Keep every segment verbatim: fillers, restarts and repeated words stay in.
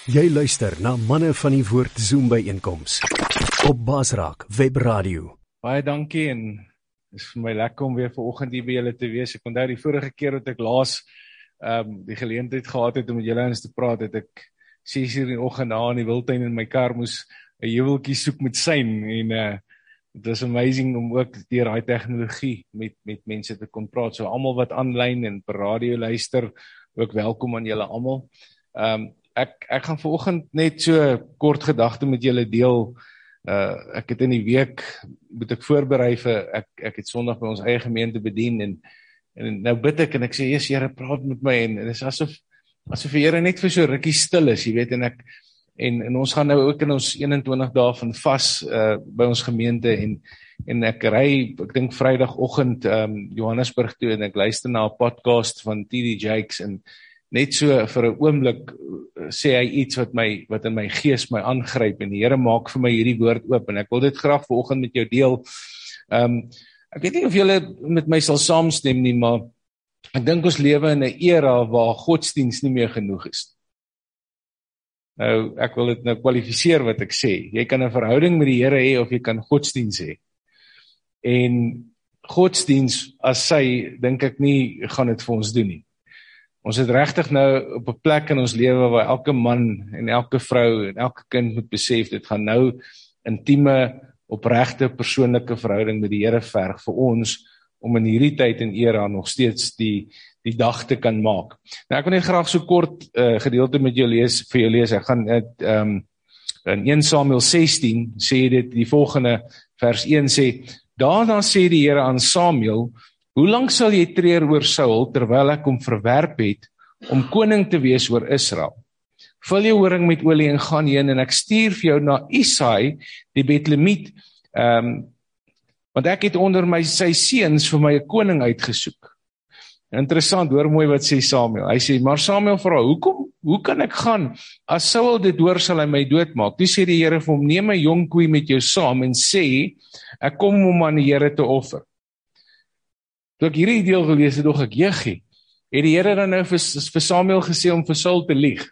Jy luister na Manne van die Woord Zoom byeenkoms op Basraak Web Radio. Baie dankie en het is vir my lekker om weer vanoggend hier by julle te wees. Ek onthou die vorige keer dat ek laas um, die geleentheid gehad het om met julle eens te praat, het ek ses uur in die oggend daar in die wildtuin in my kar moes 'n heuweltjie soek met sein en uh, het was amazing om ook deur daai tegnologie met met mense te kon praat. So almal wat aanlyn en per radio luister, ook welkom aan julle almal. Um, Ek, ek gaan vanoggend net so kort gedagte met julle deel. Uh, ek het in die week, moet ek voorberei vir, ek, ek het Sondag by ons eie gemeente bedien, en, en nou bid ek, en ek sê, yes, Here, praat met my, en, en het is asof, asof die Here net vir so rukkie stil is, jy weet, en ek, en, en ons gaan nou ook in ons eenentwintig dae van vas, uh, by ons gemeente, en, en ek ry, ek dink Vrydagoggend, um, Johannesburg toe, en ek luister na 'n podcast van T D Jakes, en net so vir 'n oomblik sê hy iets wat my wat in my gees my aangryp, en die Here maak vir my hierdie woord oop, en ek wil dit graag vanoggend met jou deel. Um, ek weet nie of julle met my sal saamstem nie, maar ek dink ons lewe in 'n era waar godsdiens nie meer genoeg is. Nou, ek wil dit nou kwalifiseer wat ek sê. Jy kan 'n verhouding met die Here hê of jy kan godsdiens hê. En godsdiens as sy, dink ek nie gaan dit vir ons doen nie. Ons het regtig nou op 'n plek in ons lewe waar elke man en elke vrou en elke kind moet besef, dit gaan nou intieme, opregte, persoonlike verhouding met die Here verg vir ons, om in hierdie tyd en era nog steeds die, die dag te kan maak. Nou ek wil net graag so kort uh, gedeelte met jou lees, vir jou lees. Ek gaan het, um, in Eerste Samuel sestien sê dit die volgende, vers een sê, daarna sê die Here aan Samuel, hoe lank sal jy treur oor Saul, terwyl ek hom verwerp het, om koning te wees oor Israel? Vul jou horing met olie en gaan heen, en ek stuur vir jou na Isai, die Betlemiet, um, want ek het onder my sy seuns vir my 'n koning uitgesoek. Interessant, hoor mooi wat sê Samuel. Hy sê, maar Samuel vra, hoekom, hoe kan ek gaan? As Saul dit hoor, sal hy my doodmaak. Toe sê die Here vir hom, neem 'n jong koei met jou saam, en sê, ek kom om aan die Here te offer. Toe ek hierdie deel gelees het, dog ek, jeggie, het die Here dan nou vir, vir Samuel gesê om vir Saul te lieg?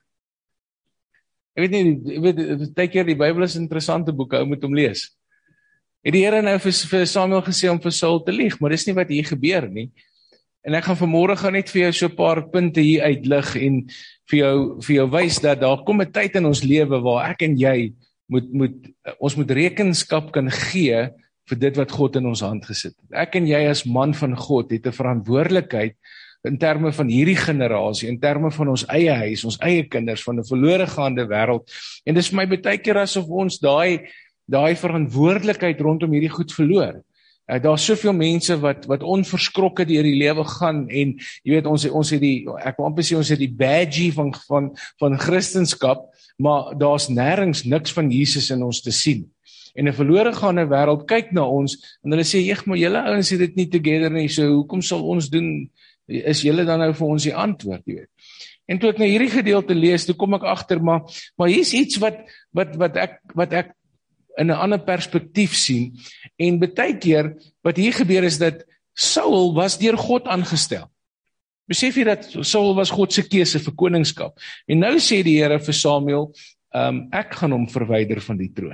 Ek weet nie, ek weet, tyd keer die Bybel is 'n interessante boek, ou moet hom lees. Het die Here nou vir, vir Samuel gesê om vir Saul te lieg, maar dis nie wat hier gebeur nie. En ek gaan vanmôre gaan net vir jou so 'n paar punte hier uitlig, en vir jou, vir jou wys dat daar kom 'n tyd in ons lewe waar ek en jy moet, moet, ons moet rekenskap kan gee vir dit wat God in ons hand gesit het. Ek en jy as man van God het 'n verantwoordelikheid in terme van hierdie generasie, in terme van ons eie huis, ons eie kinders, van 'n verlore gaande wêreld. En dis vir my baie keer asof ons daai daai verantwoordelikheid rondom hierdie goed verloor. Uh, Daar's soveel mense wat wat onverskrokke deur die lewe gaan, en jy weet ons ons het die ek wil amper sê ons het die badgie van van van Christendom, maar daar's nêrens niks van Jesus in ons te sien. En 'n verlore gaande wêreld kyk na ons en hulle sê, "Eg, maar julle ouens het dit nie together nie, so hoekom sal ons doen? Is julle dan nou vir ons die antwoord?" jy weet. En toe ek nou hierdie gedeelte lees, toe kom ek agter, maar maar hier's iets wat wat wat ek wat ek in 'n ander perspektief sien. En baie keer wat hier gebeur is dat Saul was deur God aangestel. Besef jy dat Saul was God se keuse vir koningskap? En nou sê die Here vir Samuel, um, ek gaan hom verwyder van die troon.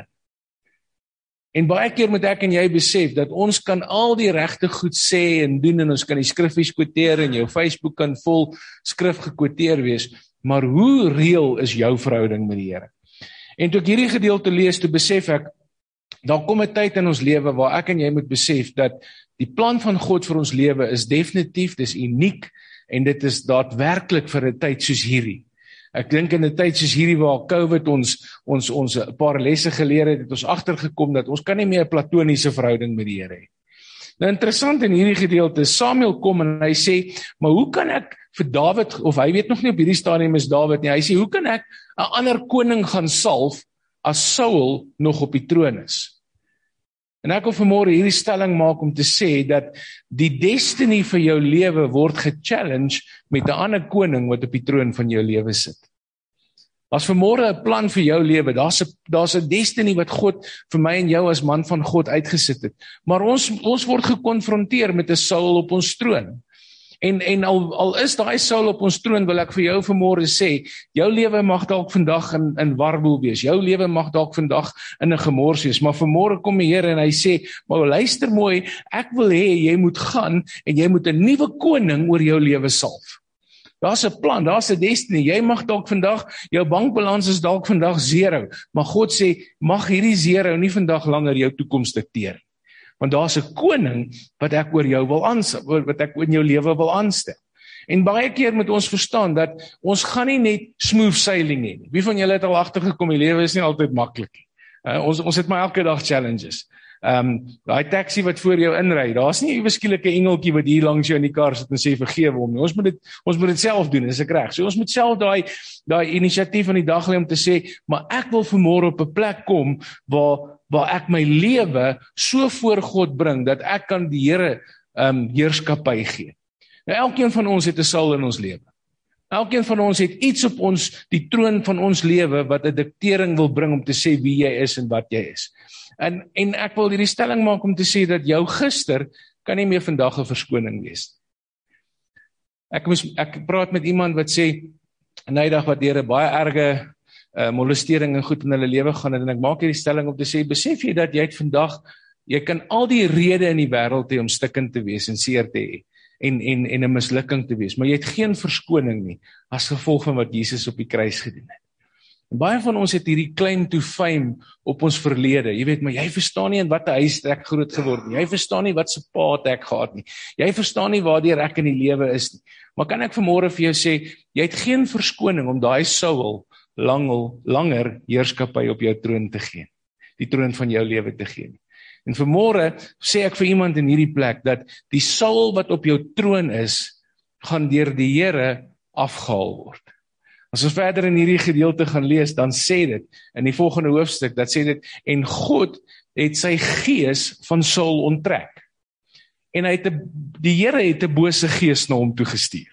En baie keer moet ek en jy besef dat ons kan al die regte goed sê en doen, en ons kan die skriffies quoteer, en jou Facebook kan vol skrif gekwoteer wees, maar hoe reëel is jou verhouding met die Here? En toe ek hierdie gedeelte lees, toe besef ek, daar kom 'n tyd in ons lewe waar ek en jy moet besef dat die plan van God vir ons lewe is definitief, dis uniek, en dit is daadwerklik vir 'n tyd soos hierdie. Ek dink in 'n tyd soos hierdie waar COVID ons ons ons 'n paar lesse geleer het, het ons agtergekom dat ons kan nie meer 'n platoniese verhouding met die Here hê. Nou interessant in hierdie gedeelte, Samuel kom en hy sê, maar hoe kan ek vir Dawid, of hy weet nog nie op hierdie stadium is Dawid nie, hy sê, hoe kan ek 'n ander koning gaan salf as Saul nog op die troon is? En ek wil vanmôre hierdie stelling maak om te sê dat die destiny vir jou lewe word gechallenge met 'n ander koning wat op die troon van jou lewe sit. As vanmôre 'n plan vir jou lewe, daar's 'n daar's 'n destiny wat God vir my en jou as man van God uitgesit het. Maar ons ons word gekonfronteer met 'n Saul op ons troon. En, en al, al is daai Saul op ons troon, wil ek vir jou vanmôre sê, jou lewe mag dalk vandag in, in warboel wees, jou lewe mag dalk vandag in 'n gemors wees, maar vanmôre kom die Here en hy sê, maar luister mooi, ek wil hê jy moet gaan en jy moet 'n nuwe koning oor jou lewe salf. Daar's 'n plan, daar's 'n destiny. Jy mag dalk vandag, jou bankbalans is dalk vandag zero, maar God sê, mag hierdie zero nie vandag langer jou toekoms dikteer. Want daar's 'n koning wat ek oor jou wil aanstel, wat ek in jou lewe wil aanstel. En baie keer moet ons verstaan dat ons gaan nie net smooth sailing hê nie. Wie van julle het al agtergekom, die lewe is nie altyd maklik nie. Uh, ons ons het maar elke dag challenges. Ehm um, daai taxi wat voor jou inry, daar's nie 'n eweskieklike engeltjie wat hier langs jou in die kar sit en sê vergewe hom nie. Ons moet dit ons moet dit self doen, is ek reg? So ons moet self daai daai inisiatief van die dag lê om te sê, maar ek wil vanmôre op 'n plek kom waar waar ek my lewe so voor God bring dat ek kan die Here ehm um, heerskappy gee. Nou elkeen van ons het 'n Saul in ons lewe. Elkeen van ons het iets op ons die troon van ons lewe wat 'n diktering wil bring om te sê wie jy is en wat jy is. En en ek wil hierdie stelling maak om te sê dat jou gister kan nie meer vandag 'n verskoning wees. Ek moes ek praat met iemand wat sê nydag wat deur 'n baie erge uh, molestering en goed in hulle lewe gaan en ek maak hierdie stelling om te sê, besef jy dat jy het vandag, jy kan al die redes in die wêreld hê om stikkend te wees en seer te hê en en en 'n mislukking te wees, maar jy het geen verskoning nie as gevolg van wat Jesus op die kruis gedoen het. En baie van ons het hierdie claim to fame op ons verlede. Jy weet, maar jy verstaan nie in watter huis ek groot geword nie. Jy verstaan nie wat se pa het ek gehad nie. Jy verstaan nie waardeur ek in die lewe is nie. Maar kan ek vanmôre vir jou sê, jy het geen verskoning om daai Saul langel langer heerskappy op jou troon te gee. Die troon van jou lewe te gee. En vanmôre sê ek vir iemand in hierdie plek dat die Saul wat op jou troon is, gaan deur die Here afgehaal word. As ons verder in hierdie gedeelte gaan lees, dan sê dit, in die volgende hoofstuk, dat sê dit, en God het sy gees van Saul onttrek. En hy het die, die Here het 'n bose gees na hom toe gestuur.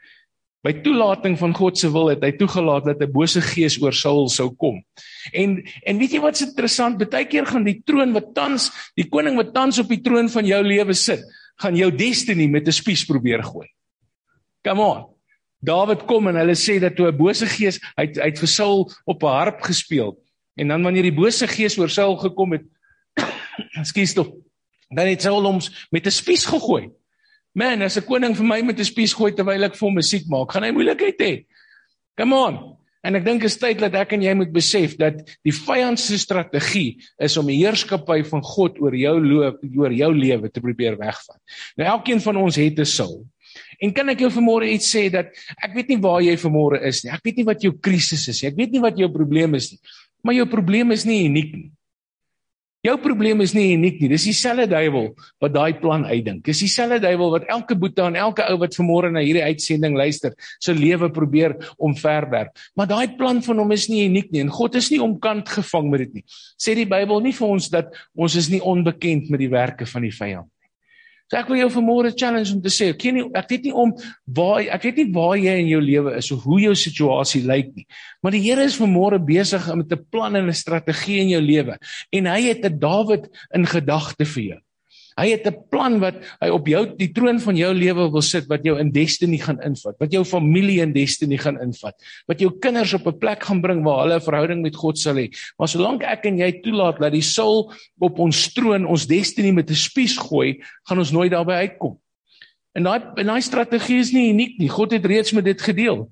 By toelating van God se wil het hy toegelaat dat 'n bose gees oor Saul sou kom. En en weet jy wat's interessant, baie keer gaan die troon wat tans, die koning wat tans op die troon van jou lewe sit, gaan jou destiny met 'n spies probeer gooi. Come on. Dawid kom en hulle sê dat toe 'n bose gees, hy het, hy het vir Saul op 'n harp gespeel. En dan wanneer die bose gees oor Saul gekom het, ekskuus tog, dan het Saul hom met 'n spies gegooi. Man, as 'n koning vir my met 'n spies gooi terwyl ek vir hom musiek maak, gaan hy moeilikheid hê. Come on. En ek dink is tyd dat ek en jy moet besef dat die vyand se strategie is om die heerskappy van God oor jou loop, oor jou lewe te probeer wegvat. Nou elkeen van ons het 'n Saul. En kan ek jou vanmôre iets sê dat ek weet nie waar jy vanmôre is nie. Ek weet nie wat jou krisis is nie. Ek weet nie wat jou probleem is nie. Maar jou probleem is nie uniek nie. Jou probleem is nie uniek nie. Dis dieselfde duiwel wat daai plan uitdink. Dis dieselfde duiwel wat elke boeta en elke ou wat vanmôre na hierdie uitsending luister, sy lewe probeer omverwerp. Maar daai plan van hom is nie uniek nie en God is nie omkant gevang met dit nie. Sê die Bybel nie vir ons dat ons is nie onbekend met die werke van die vyand. So ek wil jou vanmôre challenge om te sê, ek, nie, ek weet nie om waar, ek weet nie waar jy in jou lewe is of hoe jou situasie lyk nie, maar die Here is vanmôre besig met 'n plan en 'n strategie in jou lewe en hy het 'n Dawid in gedagte vir jou. Hy het 'n plan wat hy op jou die troon van jou lewe wil sit, wat jou in destiny gaan invat, wat jou familie in destiny gaan invat, wat jou kinders op 'n plek gaan bring waar hulle 'n verhouding met God sal hê. Maar solank ek en jy toelaat dat die Saul op ons troon ons destiny met 'n spies gooi, gaan ons nooit daarby uitkom. En daai en daai strategie is nie uniek nie. God het reeds met dit gedeel.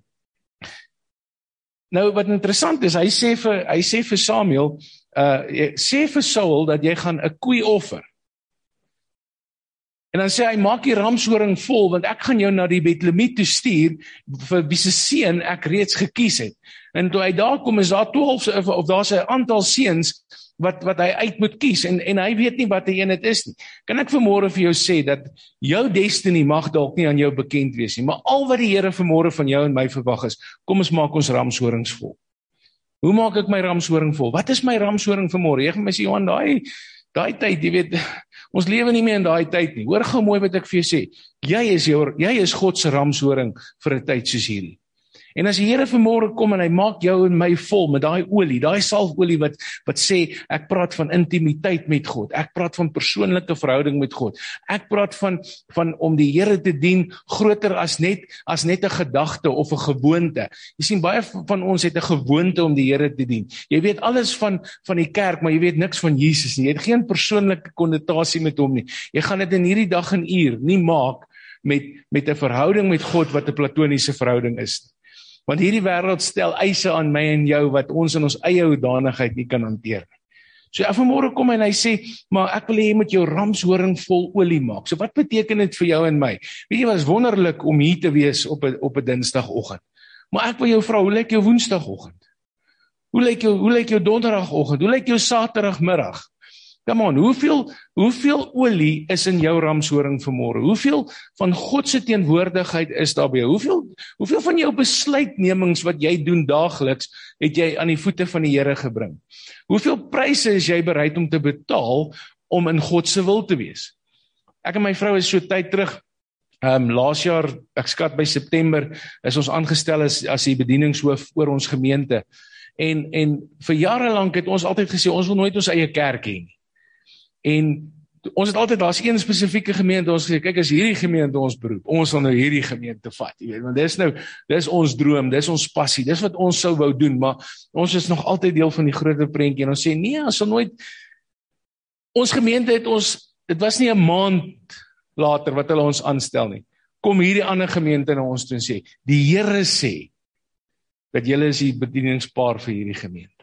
Nou wat interessant is, hy sê vir hy sê vir Samuel, uh sê vir Saul dat jy gaan 'n koei offer. En dan sê hy, maak die ramshoring vol, want ek gaan jou na die Betlemiet toe stuur, vir wie se seun ek reeds gekies het. En toe hy daar kom, is daar twaalf, of daar's 'n aantal seuns, wat, wat hy uit moet kies, en, en hy weet nie wat die een het is nie. Kan ek vanmôre vir jou sê, dat jou destiny mag dalk nie aan jou bekend wees nie, maar al wat die Here vanmôre van jou en my verwag is, kom ons maak ons ramshorings vol. Hoe maak ek my ramshoring vol? Wat is my ramshoring vanmôre? Jy gaan my sê, Johan, daai, daai tyd, jy weet, ons lewe nie meer in daai tyd nie. Hoor gou mooi wat ek vir jou sê. Jy is jou, jy is God se ramshoring vir 'n tyd soos hierdie. En as die Here vanmôre kom en hy maak jou en my vol met daai olie, daai salfolie wat wat sê, ek praat van intimiteit met God, ek praat van persoonlike verhouding met God, ek praat van van om die Here te dien groter as net as net 'n gedagte of 'n gewoonte. Jy sien, baie van ons het 'n gewoonte om die Here te dien. Jy weet alles van van die kerk, maar jy weet niks van Jesus nie. Jy het geen persoonlike konnotasie met hom nie. Jy gaan dit in hierdie dag en uur nie maak met met 'n verhouding met God wat 'n platoniese verhouding is. Want hierdie wêreld stel eise aan my en jou wat ons in ons eie hoedanigheid nie kan hanteer nie. So ja, vanmôre kom hy en hy sê, maar ek wil hê jy moet jou ramshoring vol olie maak. So wat beteken dit vir jou en my? Weet jy wat, is wonderlik om hier te wees op 'n op 'n Dinsdagoggend. Maar ek wil jou vra, hoe lyk jou Woensdagoggend? Hoe lyk jou hoe lyk jou Donderdagoggend? Hoe lyk jou Saterdagmiddag? Come on, hoeveel hoeveel olie is in jou ramshoring vanmôre? Hoeveel van God se teenwoordigheid is daar by jou? Hoeveel hoeveel van jou besluitnemings wat jy doen daagliks het jy aan die voete van die Here gebring? Hoeveel pryse is jy bereid om te betaal om in God se wil te wees? Ek en my vrou is so tyd terug, um, laas jaar, ek skat by September, is ons aangestel as, as die bedieningshoof oor ons gemeente. En, en vir jare lank het ons altyd gesê, ons wil nooit ons eie kerk hê nie. En ons het altyd, daar's een spesifieke gemeente, ons sê, kyk, as hierdie gemeente ons beroep, ons sal nou hierdie gemeente vat, jy weet, want dis nou, dis ons droom, dis ons passie, dis wat ons sou wou doen, maar ons is nog altyd deel van die groter prentjie, en ons sê, nee, ons sal nooit, ons gemeente het ons, dit was nie 'n maand later wat hulle ons aanstel nie, kom hierdie ander gemeente na ons toe en sê, die Here sê, dat julle is die bedieningspaar vir hierdie gemeente.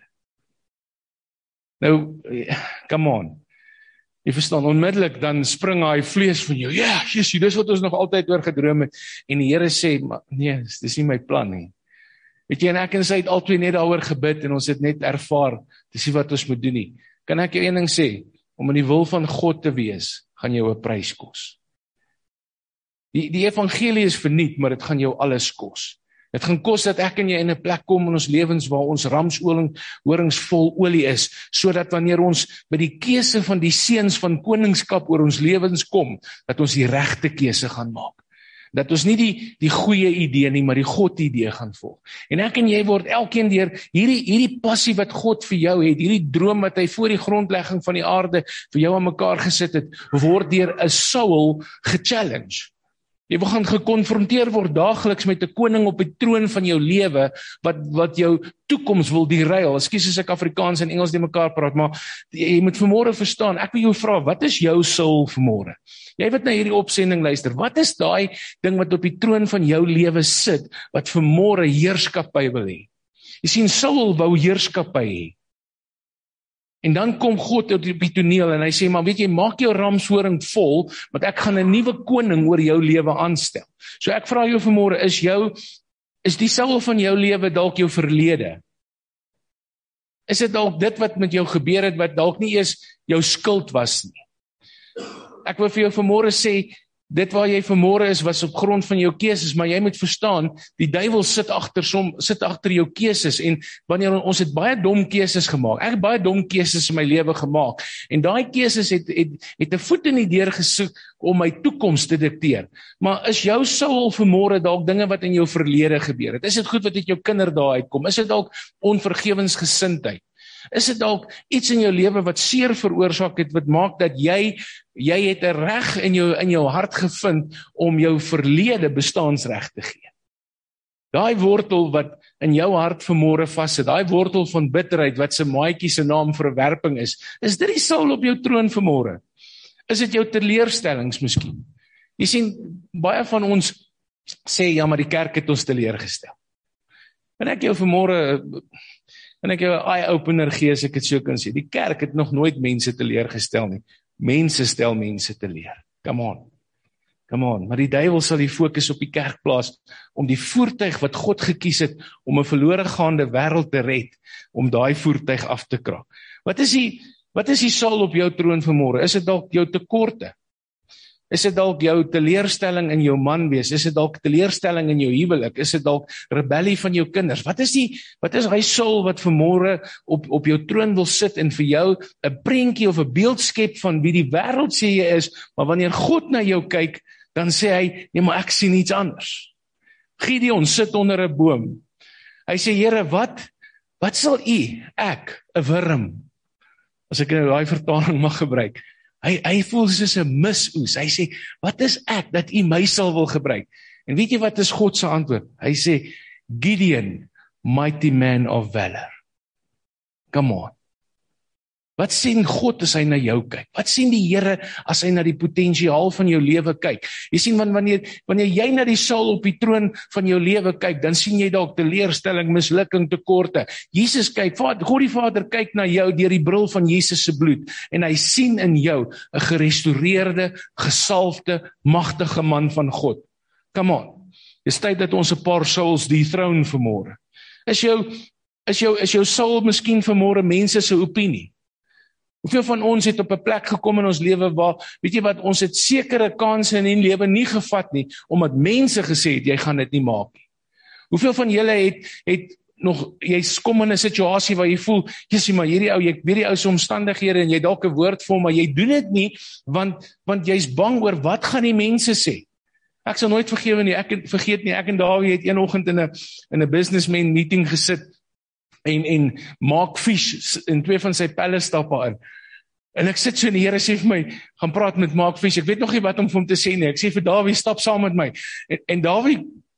Nou, come on, jy verstaan, onmiddellik dan spring hy vlees van jou, ja, yeah, Jesus, dis wat ons nog altyd oor gedroom het, en die Here sê, maar nee, dis nie my plan nie. Weet jy, en ek en sy het altyd net daaroor gebid, en ons het net ervaar, dis nie wat ons moet doen nie. Kan ek jou een ding sê, om in die wil van God te wees, gaan jou 'n prys kos. Die, die evangelie is verniet, maar dit gaan jou alles kos. Dit gaan kos dat ek en jy in 'n plek kom in ons lewens waar ons ramshorings vol olie is, sodat wanneer ons by die keuse van die seuns van koningskap oor ons lewens kom, dat ons die regte keuse gaan maak. Dat ons nie die die goeie idee nie, maar die God idee gaan volg. En ek en jy word elkeen deur hierdie hierdie passie wat God vir jou het, hierdie droom wat hy voor die grondlegging van die aarde vir jou aan mekaar gesit het, word deur 'n Saul gechallenge. Jy wil gaan gekonfronteer word daagliks met 'n koning op die troon van jou lewe, wat wat jou toekoms wil derail. Ekskuus as ek Afrikaans en Engels die mekaar praat, maar jy moet vanmôre verstaan, ek wil jou vra, wat is jou Saul vanmôre? Jy wat na hierdie opsending luister, wat is daai ding wat op die troon van jou lewe sit, wat vanmôre heerskappy wil hê? Jy sien, Saul wou heerskappy hê. En dan kom God op die toneel en hy sê, maar weet jy, maak jou ramshoring vol, want ek gaan 'n nuwe koning oor jou lewe aanstel. So ek vra jou vanmôre, is jou, is die Saul van jou lewe dalk jou verlede? Is dit dalk dit wat met jou gebeur het, wat dalk nie eers jou skuld was nie? Ek wil vir jou vanmôre sê, dit waar jy vanmôre is, was op grond van jou keuses, maar jy moet verstaan, die duiwel sit agter som, sit agter jou keuses, en wanneer ons het baie dom keuses gemaak, ek het baie dom keuses in my lewe gemaak, en daai keuses het, het, het 'n voet in die deur gesoek om my toekoms te dikteer. Maar is jou Saul vanmôre dalk dinge wat in jou verlede gebeur het? Is dit goed wat uit jou kinderdae uitkom? Is dit dalk onvergewensgesindheid? Is dit dalk iets in jou lewe wat seer veroorsaak het, wat maak dat jy, jy het 'n reg in jou, in jou hart gevind om jou verlede bestaansreg te gee? Daai wortel wat in jou hart vanmôre vassit, daai wortel van bitterheid wat se maatjie se naam verwerping is, is dit die Saul op jou troon vanmôre? Is dit jou teleurstellings miskien? Jy sien, baie van ons sê, ja, maar die kerk het ons teleurgestel. En ek jou vanmôre, en ek jou 'n eye-opener gee, as ek dit so kan sê, die kerk het nog nooit mense teleurgestel nie. Mense stel mense teleur. Come on. Come on. Maar die duiwel sal die fokus op die kerk plaas, om die voertuig wat God gekies het, om 'n verlore gaande wêreld te red, om daai voertuig af te kraak. Wat is die, wat is die Saul op jou troon vanmôre? Is dit dalk jou tekorte? Is dit dalk jou teleurstelling in jou man wees? Is dit dalk teleurstelling in jou huwelik? Is dit dalk rebellie van jou kinders? Wat is die, wat is hy Saul wat vanmôre op, op jou troon wil sit en vir jou 'n prentjie of 'n beeld skep van wie die wêreld sê jy is, maar wanneer God na jou kyk, dan sê hy, nee, maar ek sien iets anders. Gideon sit onder 'n boom. Hy sê, Here, wat, wat sal u, ek, 'n wurm, as ek nou daai vertaling mag gebruik, hy, hy voel soos 'n misoes. Hy sê, wat is ek, dat u my sal wil gebruik? En weet jy wat is God se antwoord? Hy sê, Gideon, mighty man of valor. Come on. Wat sien God as hy na jou kyk? Wat sien die Here as hy na die potensiaal van jou lewe kyk? Jy sien, wanneer, wanneer jy na die Saul op die troon van jou lewe kyk, dan sien jy dalk teleurstelling, mislukking, tekorte. Jesus kyk, God die Vader kyk na jou deur die bril van Jesus se bloed, en hy sien in jou 'n gerestoreerde, gesalfde, magtige man van God. Come on. Dis tyd dat ons 'n paar Sauls dethrone vanmôre. Is jou, is jou, is jou Saul miskien vanmôre mense se opinie? Hoeveel van ons het op 'n plek gekom in ons lewe waar, weet jy wat, ons het sekere kansse in die lewe nie gevat nie, omdat mense gesê het, jy gaan dit nie maak nie. Hoeveel van julle het, het nog, jy kom in 'n situasie waar jy voel, jissie, maar hierdie ou, jy weet die ou se omstandighede, en jy dalk 'n woord vir hom, maar jy doen dit nie, want, want jy's bang oor, wat gaan die mense sê? Ek sal nooit vergewe nie, ek vergeet nie, ek en Dawie het een oggend in 'n in 'n businessman meeting gesit, en, en Mark Fish, in twee van sy pelle stap in. En ek sit so en die Here sê vir my, gaan praat met Mark Fish, ek weet nog nie wat om vir hom te sê nie, ek sê vir Dawie, stap saam met my. En, en Dawie,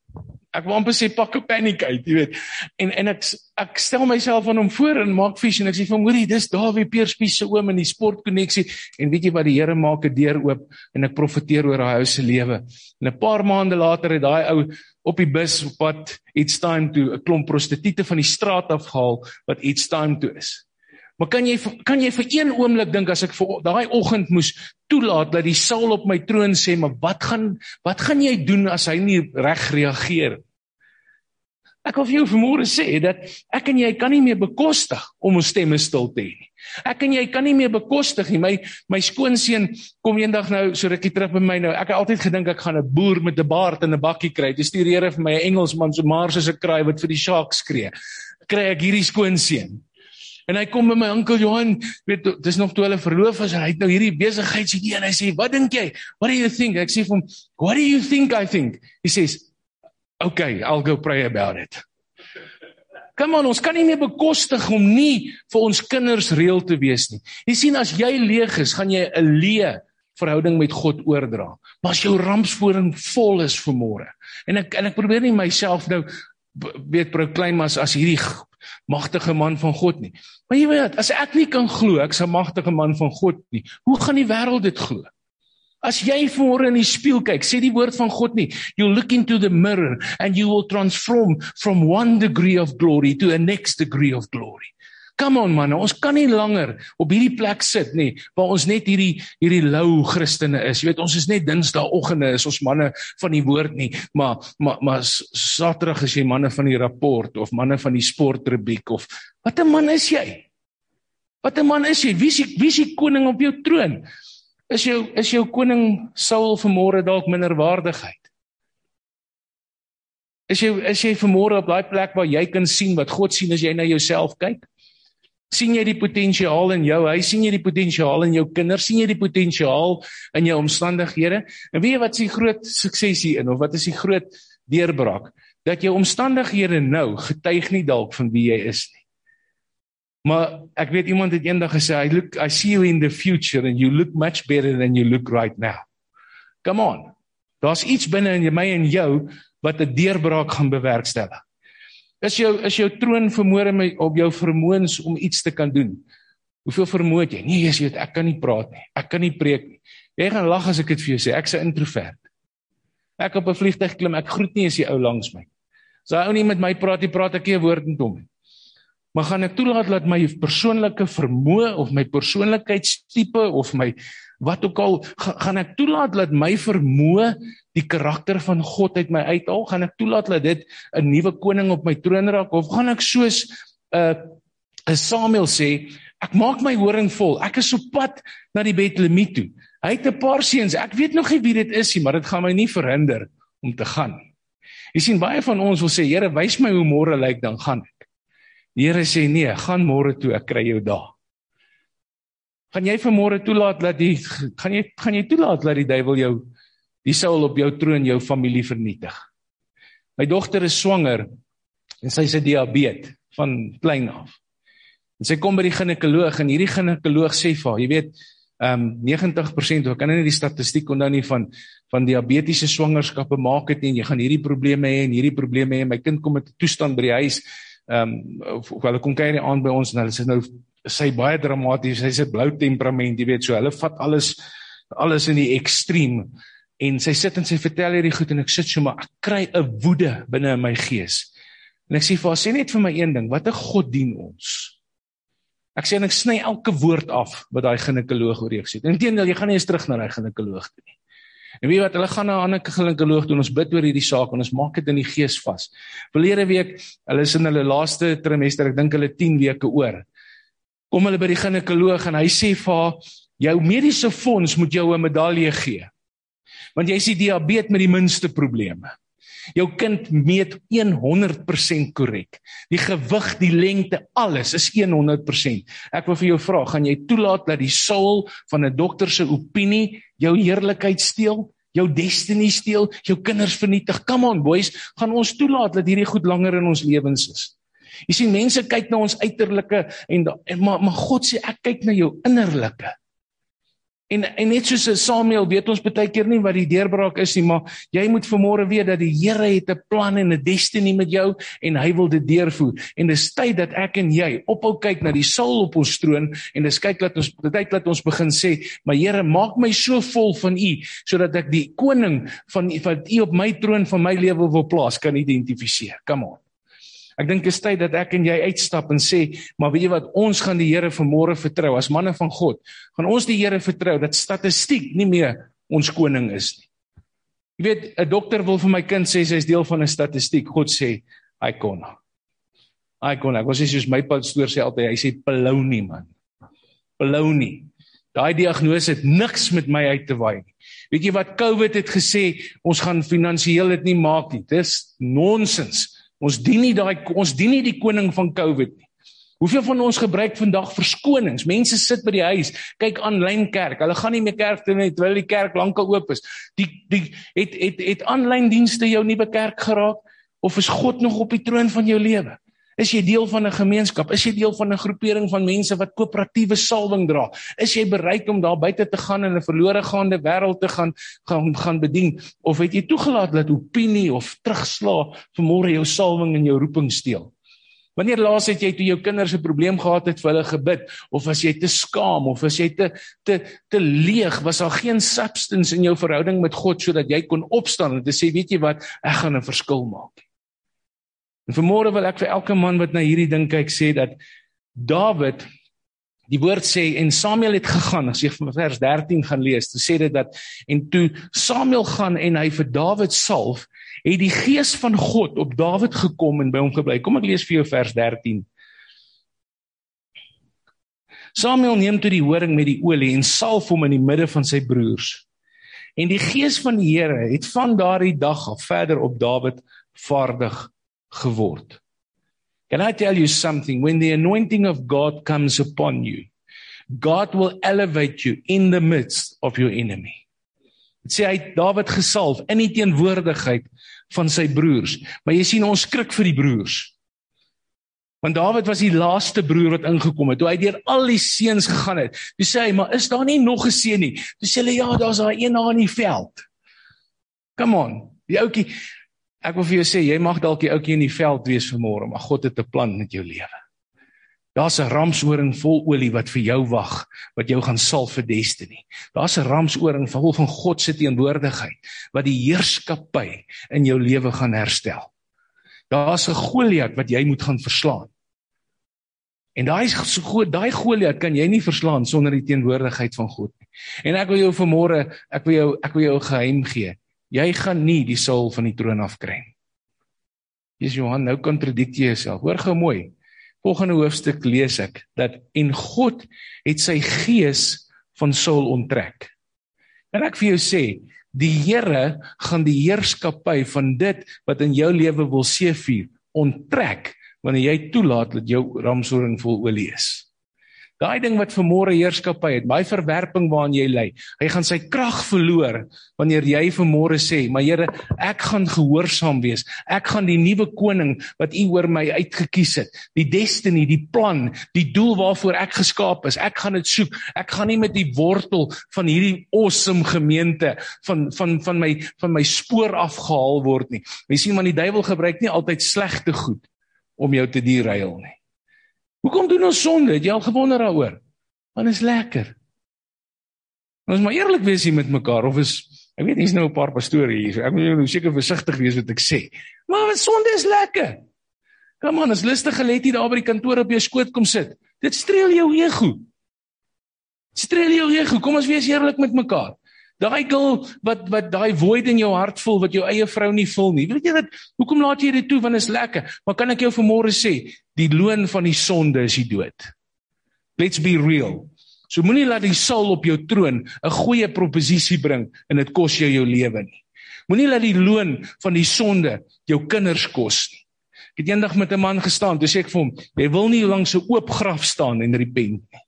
ek wil amper sê, pak 'n paniek uit, jy weet. En, en ek, ek stel myself aan hom voor in Mark Fish, en ek sê vir hom, hoorie, dis Dawie Peerspies se oom in die sportkonneksie, en weet jy wat, die Here maak 'n deur oop, en ek profeteer oor daai ou se lewe. En 'n paar maande later het daai ou op die bus op pad It's Time To, 'n klomp prostituie van die straat afgehaal, wat It's Time To is. Maar kan jy, kan jy vir een oomblik dink, as ek vir daai oggend moes toelaat, dat die Saul op my troon sê, maar wat gaan, wat gaan jy doen as hy nie reg reageer? Ek wil vir jou vanmôre sê, dat ek en jy kan nie meer bekostig om ons stemme stil te hê nie. Ek en jy kan nie meer bekostig nie. My, my skoonseun kom eendag nou, so rukkie terug by my nou, ek het altyd gedink, ek gaan 'n boer met 'n baard en 'n bakkie kry, dis die Here vir my 'n Engelsman, so maar soos 'n kraai, wat vir die Sharks skree, kry ek hierdie skoonseun. En hy kom by my, Oom Johan, weet, dis nog toe hulle verloof was, en hy het nou hierdie besigheidsidee, en hy sê, wat dink jy? What do you think? Ek sê vir hom, what do you think I think? He says, okay, I'll go pray about it. Come on, ons kan nie meer bekostig om nie vir ons kinders reël te wees nie. Jy sien, as jy leeg is, gaan jy 'n leë verhouding met God oordra. Maar as jou rampsporing vol is vanmôre, en ek, en ek probeer nie myself nou, weet, proclaim as, as hierdie magtige man van God nie. Maar jy weet, as ek nie kan glo, ek is 'n magtige man van God nie, hoe gaan die wêreld dit glo? As jy vanmôre in die spieël kyk, sê die woord van God nie, you look into the mirror and you will transform from one degree of glory to a next degree of glory. Come on man, ons kan nie langer op hierdie plek sit nie, waar ons net hierdie hierdie lou Christene is. Jy weet, ons is net Dinsdagoggende, is ons manne van die woord nie, maar maar maar Saterdag is jy manne van die rapport, of manne van die sportrubriek, of wat 'n man is jy? Wat 'n man is jy? Wie is die, wie is die koning op jou troon? Is jou, is jou koning Saul vanmôre dalk minderwaardigheid? Is jy, is jy vanmôre op daai plek waar jy kan sien wat God sien as jy na jouself kyk? Sien jy die potensiaal in jou huis? Sien jy die potensiaal in jou kinders? Sien jy die potensiaal in jou omstandighede? En weet jy wat is die groot sukses hierin, of wat is die groot deurbraak? Dat jou omstandighede nou getuig nie dalk van wie jy is nie. Maar ek weet, iemand het eendag gesê, I look, I see you in the future and you look much better than you look right now. Come on. Daar's iets binne in my en jou wat 'n deurbraak gaan bewerkstellig. Is jou, is jou troon vermoë op jou vermoëns om iets te kan doen? Hoeveel vermoë het jy? Nee, jy sê, ek kan nie praat nie, ek kan nie preek nie. Jy gaan lag as ek dit vir jou sê, ek's 'n introvert. Ek op 'n vliegtuig klim, ek groet nie as die ou langs my. As hy ou nie met my praat, hy praat ek nie 'n woord met hom. Maar gaan ek toelaat dat my persoonlike vermoë, of my persoonlikheidstipe, of my wat ook al, gaan ek toelaat dat my vermoë die karakter van God uit my uithaal? Gaan ek toelaat dat dit 'n nuwe koning op my troon raak? Of gaan ek soos 'n uh, Samuel sê, ek maak my horing vol, ek is op pad na die Betlemiet toe. Hy het 'n paar seuns, ek weet nog nie wie dit is nie, maar dit gaan my nie verhinder om te gaan. Jy sien, baie van ons wil sê, Here, wys my hoe môre lyk, dan gaan ek. Die Here sê, nee, gaan môre toe, ek kry jou daar. Gaan jy vanmôre toelaat dat die, gaan jy, gaan jy toelaat dat die duiwel jou, die Saul op jou troon, jou familie vernietig? My dogter is swanger, en sy is 'n diabetes, van klein af. En sy kom by die ginekoloog, en hierdie ginekoloog sê vir haar, jy weet, um, negentig persent, ek kan nie die statistiek onthou nie van, van diabetiese swangerskappe maak het nie, en jy gaan hierdie probleme hê, en hierdie probleme hê, my kind kom met 'n toestand by die huis, um, of, of hulle kom kyk die aand by ons, en hulle sê nou, sy baie dramaties, sy sê blou temperament, jy weet, so hulle vat alles, alles in die ekstreem, en sy sit en sy vertel hierdie goed, en ek sit so, maar ek kry 'n woede binne in my gees, en ek sê vir haar, sê net vir my een ding, wat 'n God dien ons? Ek sê, en ek sny elke woord af, wat daai ginekoloog oor jou gesê het, en inteendeel, jy gaan nie eens terug na daai ginekoloog toe nie, en weet wat, hulle gaan na 'n ander ginekoloog toe, en ons bid oor hierdie saak, en ons maak dit in die gees vas, verlede week, hulle is in hulle laaste trimester, ek dink hulle tien weke oor, kom hulle by die ginekoloog, en hy sê vir haar, jou mediese fonds moet jou 'n medalje gee, want jy is die diabetes met die minste probleme. Jou kind meet honderd persent korrek. Die gewig, die lengte, alles is honderd persent. Ek wil vir jou vra, gaan jy toelaat dat die soul van 'n dokter se opinie jou heerlikheid steel, jou destiny steel, jou kinders vernietig? Come on boys, gaan ons toelaat dat hierdie goed langer in ons lewens is? Jy sien, mense kyk na ons uiterlike, en, en maar, maar God sê, ek kyk na jou innerlike. En, en net soos Samuel, weet ons baie keer nie wat die deurbraak is nie, maar jy moet vanmôre weet dat die Here het 'n plan en 'n destiny met jou, en hy wil dit deurvoer. En dis tyd dat ek en jy ophou kyk na die saal op ons troon, en dis kyk dat ons, tyd dat ons begin sê, maar Here, maak my so vol van U, sodat ek die koning van, van U op my troon van my lewe wil plaas, kan identifiseer. Come on. Ek dink is tyd dat ek en jy uitstap en sê, maar weet jy wat, ons gaan die Here vanmôre vertrou, as manne van God, gaan ons die Here vertrou, dat statistiek nie meer ons koning is nie. Jy weet, 'n dokter wil vir my kind sê, sy is deel van 'n statistiek, God sê, hy kon. Hy kon, ek was sê, soos my pastoor sê altyd, hy sê, belou nie man, belou nie. Daai diagnose het niks met my uit te waai nie. Weet jy wat, COVID het gesê, ons gaan finansiëel dit nie maak nie, dis nonsens. Ons dien nie daai, ons dien nie die koning van COVID nie. Hoeveel van ons gebruik vandag verskonings? Mense sit by die huis, kyk aanlyn kerk. Hulle gaan nie meer kerk toe nie, terwyl die kerk lankal oop is. Die die het het het aanlyn dienste jou nuwe kerk geraak, of is God nog op die troon van jou lewe? Is jy deel van 'n gemeenskap? Is jy deel van 'n groepering van mense wat koöperatiewe salwing dra? Is jy bereid om daar buite te gaan in 'n verlore gaande wêreld te gaan, gaan gaan bedien? Of het jy toegelaat dat opinie of terugslag vanmôre jou salwing en jou roeping steel? Wanneer laas het jy toe jou kinders 'n probleem gehad het vir hulle gebid, of was jy te skaam, of was jy te te te leeg, was daar geen substance in jou verhouding met God sodat jy kon opstaan en te sê, weet jy wat, ek gaan 'n verskil maak. En vanmôre wil ek vir elke man wat na hierdie ding kyk sê dat Dawid, die woord sê, en Samuel het gegaan, as jy van vers dertien gaan lees, toe sê dit dat, en toe Samuel gaan en hy vir Dawid salf, het die gees van God op Dawid gekom en by hom gebly. Kom ek lees vir jou vers dertien. Samuel neem toe die horing met die olie en salf hom in die midde van sy broers. En die gees van die Here het van daardie dag af verder op Dawid vaardig geword. Can I tell you something? When the anointing of God comes upon you, God will elevate you in the midst of your enemy. Dit sê hy het Dawid gesalf in die teenwoordigheid van sy broers. Maar jy sien, ons skrik vir die broers. Want Dawid was die laaste broer wat ingekom het. Toe hy deur al die seuns gegaan het, toe sê hy, maar is daar nie nog 'n seun nie? Toe sê hulle, ja, daar's daai een daar in die veld. Come on, die ouetjie. Ek wil vir jou sê, jy mag dalk die ouetjie in die veld wees vanmôre, maar God het 'n plan met jou lewe. Daar's 'n ramshoring vol olie wat vir jou wag, wat jou gaan salf vir destiny. Daar's 'n ramshoring vol van God se teenwoordigheid, wat die heerskappy in jou lewe gaan herstel. Daar's 'n Goliat wat jy moet gaan verslaan. En daai daai Goliat kan jy nie verslaan sonder die teenwoordigheid van God nie. En ek wil jou vanmôre, ek wil jou ek wil jou 'n geheim gee. Jy gaan nie die saal van die troon afkry nie. Jesus Johan, nou kontradik jy jouself. Hoor gou mooi. Volgende hoofstuk lees ek dat en God het sy gees van Saul onttrek. En ek vir jou sê, die Here gaan die heerskappy van dit wat in jou lewe wil seëvier onttrek wanneer jy toelaat dat jou ramshoring vol olie is. Daai ding wat vanmôre heerskappy het, daai verwerping waarin jy lê, hy gaan sy krag verloor wanneer jy vanmôre sê, maar Here, ek gaan gehoorsaam wees. Ek gaan die nuwe koning wat U oor my uitgekies het, die destiny, die plan, die doel waarvoor ek geskaap is, ek gaan dit soek. Ek gaan nie met die wortel van hierdie awesome gemeente van van van my van my spoor afgehaal word nie. Jy sien, maar die duiwel gebruik nie altyd slegte goed om jou te derail nie. Hoekom doen ons sonde? Het jy al gewonder daaroor? Want is lekker. Ons maar eerlik wees hier met mekaar, of is, ek weet nie, is nou 'n paar pastore hier, ek moet seker versigtig wees wat ek sê, maar sonde is lekker. Kom aan, as lustige letjie daar by die kantoor op jou skoot kom sit, dit streel jou ego. Streel jou ego, kom ons wees eerlik met mekaar. Daai girl wat wat daai void in jou hart voel, wat jou eie vrou nie vul nie. Weet jy dat, hoekom laat jy dit toe, want is lekker. Maar kan ek jou vanmôre sê, die loon van die sonde is die dood. Let's be real. So moenie laat die Saul op jou troon 'n goeie proposisie bring en dit kos jou jou lewe nie. Moenie laat die loon van die sonde jou kinders kos nie. Ek het eendag met 'n man gestaan, toe sê ek vir hom, jy wil nie langs 'n oop graf staan en repent nie.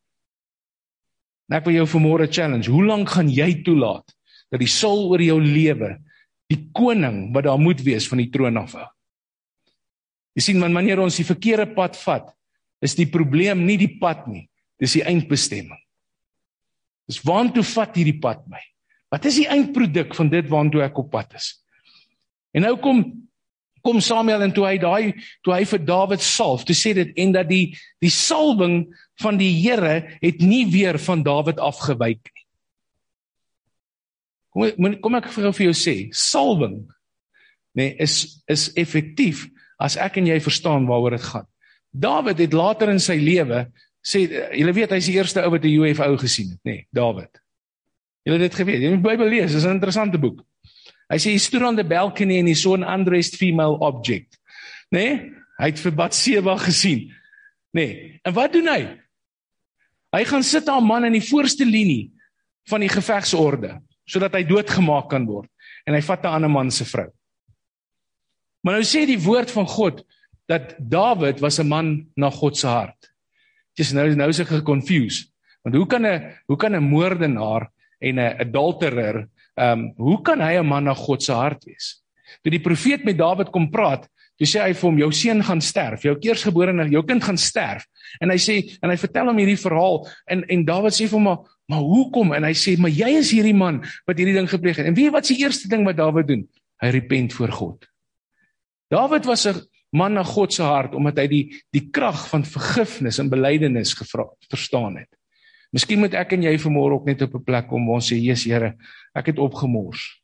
En ek wil jou vanmôre challenge, hoe lank gaan jy toelaat dat die Saul oor jou lewe, die koning wat daar moet wees, van die troon afhou? Jy sien, man, wanneer ons die verkeerde pad vat, is die probleem nie die pad nie, dis die eindbestemming. Dis waantoe vat hierdie pad my? Wat is die eindproduk van dit waantoe ek op pad is? En nou kom kom Samuel en toe hy daai toe hy vir Dawid salf, toe sê dit en dat die die salwing van die Here het nie weer van Dawid afgewyk nie. Kom, kom ek vir jou sê, salwing nee, is is effektief as ek en jy verstaan waaroor dit gaan. Dawid het later in sy lewe sê, julle weet hy is die eerste ou wat 'n U F O gesien het, nee, Dawid. Julle het dit geweet, jy moet die Bybel lees, dis 'n interessante boek. Hy sê, he stood on the balcony and he saw an undressed female object. Nee, hy het vir Batseba gesien. Nee, en wat doen hy? Hy gaan sit aan 'n man in die voorste linie van die gevegsorde, sodat hy doodgemaak kan word. En hy vat 'n ander man se vrou. Maar nou sê die woord van God, dat Dawid was 'n man na God se hart. Just nou, nou is ek geconfused. Want hoe kan 'n hoe kan 'n moordenaar en 'n adulterer, um, hoe kan hy 'n man na God se hart wees? Toe die profeet met Dawid kom praat, toe sê hy vir hom, jou seun gaan sterf, jou eersgeborene, jou kind gaan sterf. En hy sê, en hy vertel hom hierdie verhaal, en, en Dawid sê vir hom, maar, maar hoekom? En hy sê, maar jy is hierdie man, wat hierdie ding gepleeg het. En weet jy wat is die eerste ding wat Dawid doen? Hy repent voor God. Dawid was 'n man na God se hart, omdat hy die, die krag van vergifnis en belydenis gevra, verstaan het. Miskien moet ek en jy vanmôre ook net op 'n plek kom waar ons sê, Jesus Here, ek het opgemors.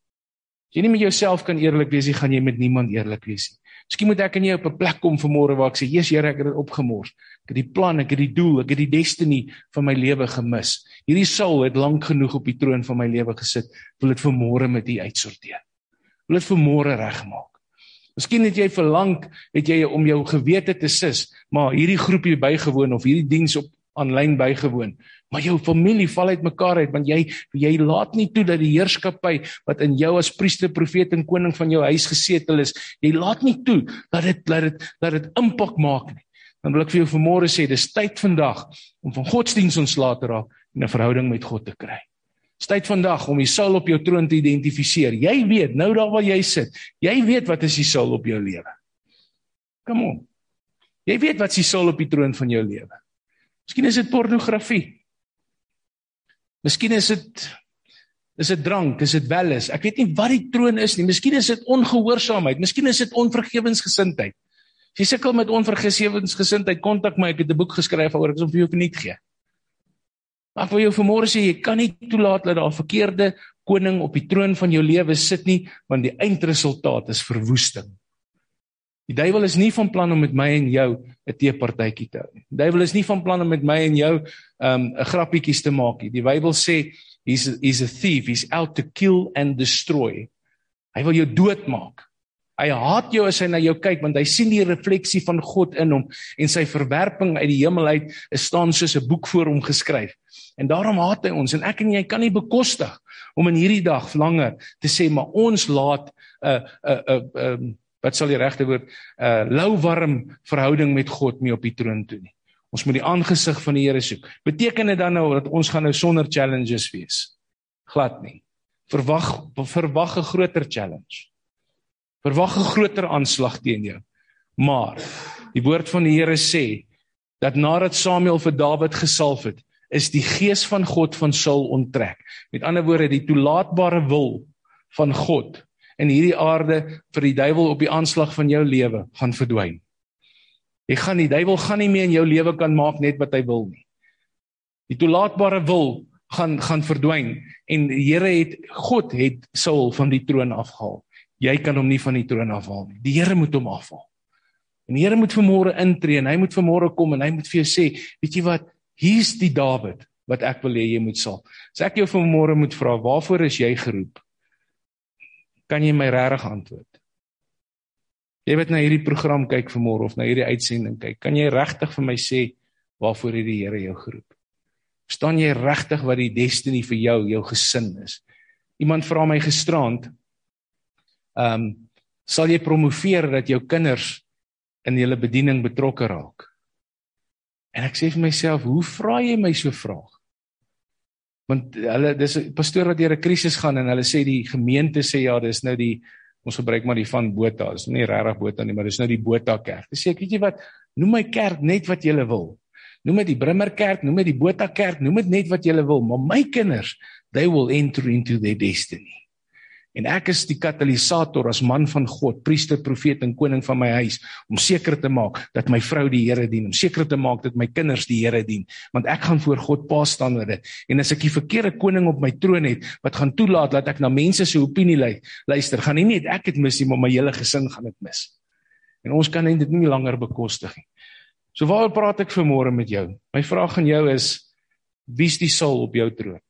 As jy nie met jouself kan eerlik wees nie, gaan jy met niemand eerlik wees nie. Miskien moet ek en jy op 'n plek kom vanmôre waar ek sê, Jesus Here, ek het dit opgemors. Ek het die plan, ek het die doel, ek het die destiny van my lewe gemis. Hierdie Saul het lank genoeg op die troon van my lewe gesit, wil dit vanmôre met U uitsorteer. Wil dit vanmôre regmaak. Miskien het jy verlang, het jy om jou gewete te sis, maar hierdie groepie bygewoon of hierdie diens op aanlyn bygewoon, maar jou familie val uit mekaar uit, want jy jy laat nie toe dat die heerskappy wat in jou as priester, profeet en koning van jou huis gesetel is, jy laat nie toe dat dit dat dit dat dit impak maak nie. Dan wil ek vir jou vanmôre sê, dis tyd vandag om van godsdiens ontslae te raak en 'n verhouding met God te kry. Dis tyd vandag om die Saul op jou troon te identifiseer. Jy weet, nou daar waar jy sit, jy weet wat is die Saul op jou lewe. Come on. Jy weet wat is die Saul op die troon van jou lewe. Miskien is dit pornografie. Miskien is dit is dit drank, is dit welis. Ek weet nie wat die troon is nie. Miskien is dit ongehoorsaamheid, miskien is dit onvergewensgesindheid. As jy sukkel met onvergewensgesindheid, kontak my, ek het 'n boek geskryf waaroor ek sal vir jou verniet gee. Maar ek wil jou vanmôre sê, jy kan nie toelaat dat daar 'n verkeerde koning op die troon van jou lewe sit nie, want die eindresultaat is verwoesting. Die duiwel is nie van plan om met my en jou 'n teepartytjie te hou nie. Die duiwel is nie van plan om met my en jou um, 'n grappietjies te maak nie. Die Bybel sê, he's a, he's a thief, he's out to kill and destroy. Hy wil jou doodmaak. Hy haat jou as hy na jou kyk, want hy sien die refleksie van God in hom, en sy verwerping uit die hemel uit is staan soos 'n boek voor hom geskryf. En daarom haat hy ons, en ek en jy kan nie bekostig om in hierdie dag langer te sê, maar ons laat 'n uh, 'n uh, 'n uh, uh, wat sal die regte woord, 'n uh, lauwarm verhouding met God mee op die troon toe nie. Ons moet die aangesig van die Here soek. Beteken dit dan nou dat ons gaan nou sonder challenges wees? Glad nie. Verwag, verwag 'n groter challenge. Verwag 'n groter aanslag teen jou. Maar die woord van die Here sê dat nadat Samuel vir Dawid gesalf het, is die gees van God van Saul onttrek. Met ander woorde, die toelaatbare wil van God in hierdie aarde vir die duiwel op die aanslag van jou lewe gaan verdwyn. Jy gaan die duiwel gaan nie meer in jou lewe kan maak net wat hy wil nie. Die toelaatbare wil gaan gaan verdwyn en die Here het God het Saul van die troon afgehaal. Jy kan hom nie van die troon afhaal nie. Die Here moet hom afhaal. En die Here moet vanmôre intree en hy moet vanmôre kom en hy moet vir jou sê, weet jy wat, hier's die Dawid wat ek wil hê jy moet sal. As ek jou vanmôre moet vra, waarvoor is jy geroep? Kan jy my regtig antwoord? Jy wat na hierdie program kyk vanmôre of na hierdie uitsending kyk, kan jy regtig vir my sê waarvoor het die Here jou geroep? Verstaan jy regtig wat die destiny vir jou, jou gesin is? Iemand vra my gisterand, ehm, um, sal jy promoveer dat jou kinders in julle bediening betrokke raak? En ek sê vir myself, hoe vra jy my so vraag? Want hulle, dis 'n pastoor wat deur 'n krisis gaan en hulle sê die gemeente sê ja, dis nou die, ons gebruik maar die van Botha, dis nie regtig Botha nie, maar dis nou die Botha kerk. Dis sê ek, weet jy wat, noem my kerk net wat julle wil. Noem dit die Brimmer kerk, noem dit die Botha kerk, noem dit net wat julle wil, maar my kinders, they will enter into their destiny. En ek is die katalisator as man van God, priester, profeet en koning van my huis, om seker te maak dat my vrou die Here dien, om seker te maak dat my kinders die Here dien, want ek gaan voor God pa staan met dit. En as ek die verkeerde koning op my troon het, wat gaan toelaat dat ek na mense se opinie luister, gaan nie net ek het mis nie, maar my hele gesin gaan dit mis. En ons kan dit nie langer bekostig nie. So waaroor praat ek vanmôre met jou? My vraag aan jou is, wie's die Saul op jou troon?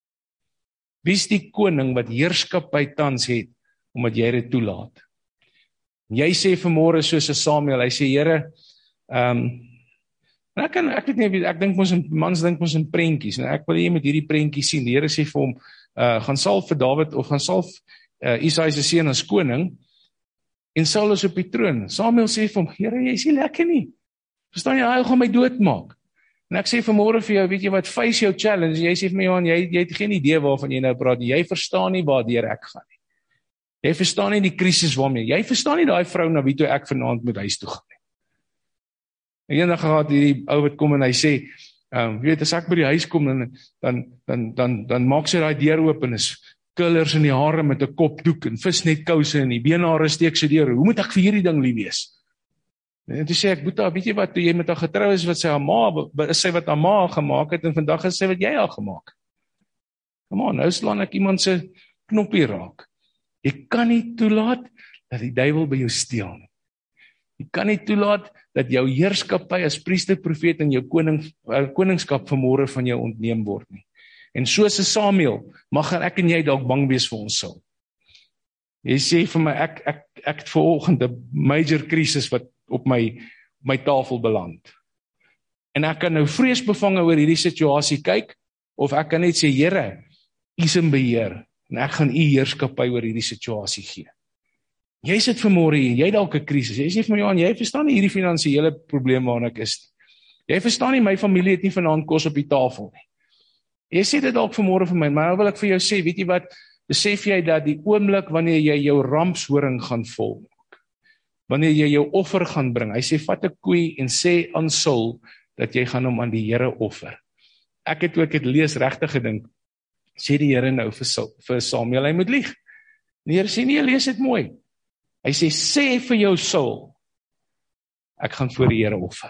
Wie's die koning wat heerskappy tans het, omdat jy dit toelaat? Jy sê vanmôre soos 'n Samuel, hy sê, Here, ehm, um, ek kan, ek weet nie, ek dink ons in, mans dink ons in prentjies, en ek wil jy met hierdie prentjies sien, die Here sê vir hom, uh, gaan salf vir Dawid, of gaan salf uh, Isaai se seun as koning, en Saul is op die troon. Samuel sê vir hom, Here, jy is nie lekker nie. Verstaan jy, hy gaan my doodmaak. En ek sê vanmôre vir jou, weet jy wat, face jou challenge, jy sê vir my, Johan, jy, jy het geen idee waarvan jy nou praat, jy verstaan nie waardeur ek gaan nie. Jy verstaan nie die krisis waarmee, jy verstaan nie daai vrou na wie toe ek vanaand moet huis toe gaan nie. Eendag gehad hierdie ou wat kom en hy sê, um, weet, as ek by die huis kom, dan, dan, dan, dan, dan maak sy daai deur oop en is kullers in die hare met 'n kopdoek en visnetkouse en die beenhare steek sy deur. Hoe moet ek vir hierdie ding lief wees? En toe sê ek, Boeta, weet jy wat, toe jy met haar getrou is, wat sy haar ma, is sy wat haar ma gemaak het, en vandag is sy wat jy haar gemaak. Come on, nou slaan ek iemand se knoppie raak. Jy kan nie toelaat dat die duiwel by jou steel nie. Jy kan nie toelaat dat jou heerskappy as priester, profeet en jou koning, koningskap vanmôre van jou ontneem word nie. En soos 'n Samuel, mag ek en jy dalk bang wees vir ons Saul. Jy sê vir my, ek, ek, ek het vanoggend 'n major krisis wat op my, my tafel beland. En ek kan nou vreesbevange oor hierdie situasie kyk, of ek kan net sê, Here, U is in beheer, en ek gaan U heerskappy oor hierdie situasie gee. Jy sit vanmôre hier, jy dalk 'n krisis, jy sê vir my, Johan, jy verstaan nie hierdie finansiële probleem waarna ek is nie. Jy verstaan nie, my familie het nie vanaand kos op die tafel nie. Jy sê dit dalk vanmôre vir my, maar nou wil ek vir jou sê, weet jy wat, besef jy dat die oomblik wanneer jy jou rampshoring gaan volg, wanneer jy jou offer gaan bring, hy sê, vat 'n koei en sê aan Saul, dat jy gaan hom aan die Here offer. Ek het ook het lees regtig gedink, sê die Here nou vir, Saul, vir Samuel, hy moet lieg. Die Here sê, nee, lees dit mooi. Hy sê, sê vir jou Saul, ek gaan voor die Here offer.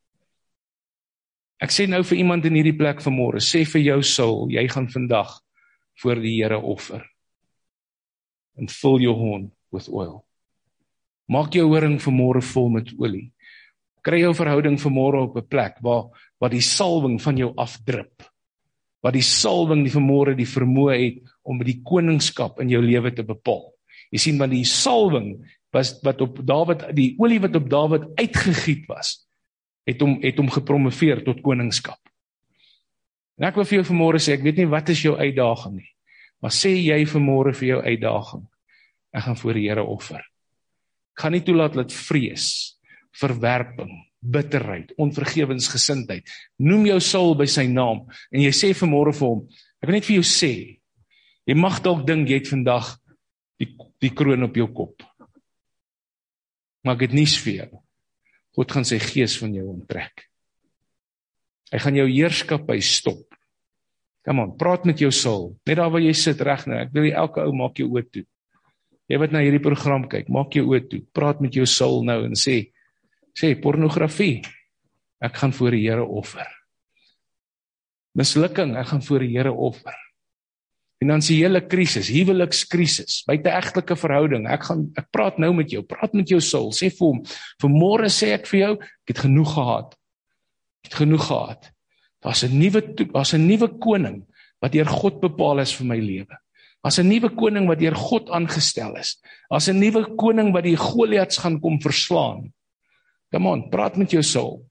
Ek sê nou vir iemand in hierdie plek vanmôre, sê vir jou Saul, jy gaan vandag voor die Here offer. And fill your horn with oil. Maak jou horing vanmôre vol met olie. Kry jou verhouding vanmôre op 'n plek waar waar die salwing van jou afdrup. Waar die salwing die vanmôre die vermoë het om die koningskap in jou lewe te bepaal. Jy sien, want die salwing was wat op Dawid, die olie wat op Dawid uitgegiet was, het hom het hom gepromoveer tot koningskap. En ek wil vir jou vanmôre sê, ek weet nie wat is jou uitdaging nie, maar sê jy vanmôre vir jou uitdaging, ek gaan voor die Here offer. Ek gaan nie toelaat dat vrees, verwerping, bitterheid, onvergewensgesindheid. Noem jou Saul by sy naam, en jy sê vanmôre vir hom, ek wil net vir jou sê, jy mag dalk dink jy het vandag die, die kroon op jou kop. Maar ek het nuus vir jou. God gaan sy gees van jou onttrek. Hy gaan jou heerskappy stop. Come on, praat met jou Saul. Net daar waar jy sit reg nou. Ek wil jy elke ou maak jou oë toe. Jy wat na hierdie program kyk, maak jou oë toe. Praat met jou Saul nou en sê, sê pornografie. Ek gaan voor die Here offer. Mislukking, ek gaan voor die Here offer. Finansiële krisis, huwelikskrisis, buiteegtelike verhouding. Ek gaan ek praat nou met jou. Praat met jou Saul. Sê vir hom, vanmôre sê ek vir jou, ek het genoeg gehad. Ek het genoeg gehad. Daar's 'n nuwe daar's 'n nuwe koning wat deur God bepaal is vir my lewe. Daar's 'n nuwe koning wat deur God aangestel is. Daar's 'n nuwe koning wat die Goliats gaan kom verslaan. Come on, praat met jou Saul.